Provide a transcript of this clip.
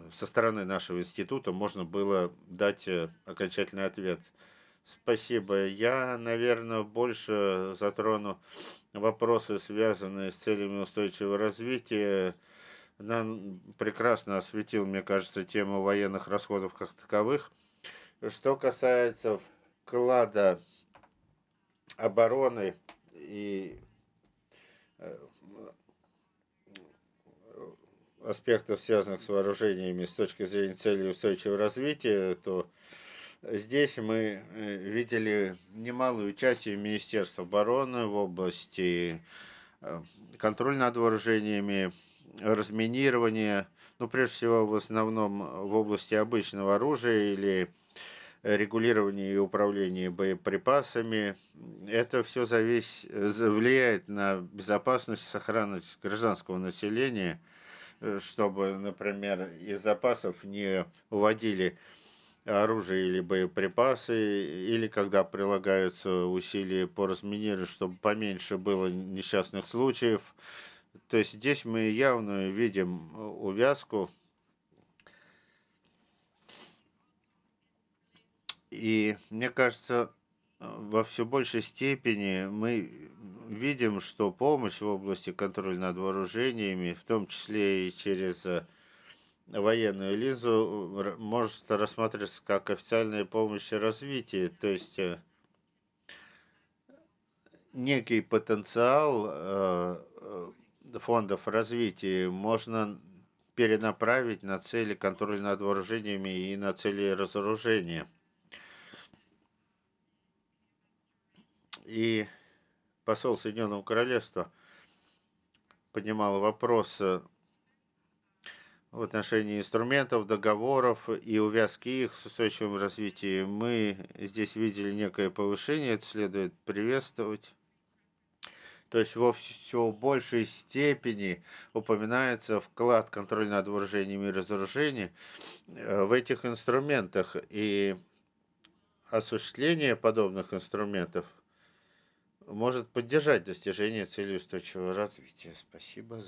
со стороны нашего института можно было дать окончательный ответ. Спасибо. Я, наверное, больше затрону вопросы, связанные с целями устойчивого развития. Нам прекрасно осветил, мне кажется, тему военных расходов как таковых. Что касается вклада обороны и э, аспектов, связанных с вооружениями с точки зрения целей устойчивого развития, то здесь мы видели немалую участие Министерства обороны в области э, контроля над вооружениями, разминирования, ну, прежде всего, в основном в области обычного оружия или регулирования и управления боеприпасами. Это все влияет на безопасность и сохранность гражданского населения, чтобы, например, из запасов не уводили оружие или боеприпасы, или когда прилагаются усилия по разминированию, чтобы поменьше было несчастных случаев. То есть здесь мы явно видим увязку, и мне кажется, во все большей степени мы видим, что помощь в области контроля над вооружениями, в том числе и через военную линзу, может рассматриваться как официальная помощь и развитие, то есть некий потенциал фондов развития можно перенаправить на цели контроля над вооружениями и на цели разоружения. И посол Соединенного Королевства поднимал вопрос в отношении инструментов, договоров и увязки их с устойчивым развитием. Мы здесь видели некое повышение, это следует приветствовать. То есть во все большей степени упоминается вклад контроля над вооружениями и разоружения в этих инструментах. И осуществление подобных инструментов может поддержать достижение целей устойчивого развития. Спасибо.